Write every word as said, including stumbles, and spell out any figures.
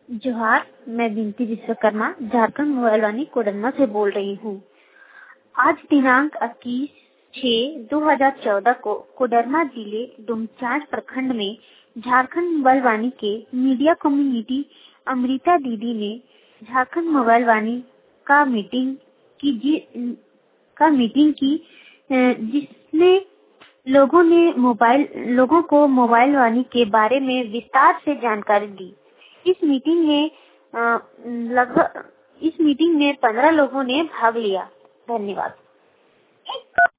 जोहार, मैं बिनती विश्वकर्मा झारखंड मोबाइल वाणी कोडरमा से बोल रही हूँ। आज दिनांक इक्कीस छह दो हजार चौदह को कोडरमा जिले डुमचांच प्रखंड में झारखंड मोबाइल वाणी के मीडिया कम्युनिटी अमृता दीदी ने झारखंड मोबाइल वाणी का मीटिंग की जि, का मीटिंग की जिसने लोगों ने मोबाइल लोगों को मोबाइल वाणी के बारे में विस्तार से जानकारी दी। इस मीटिंग में लगभग इस मीटिंग में पंद्रह लोगों ने भाग लिया। धन्यवाद।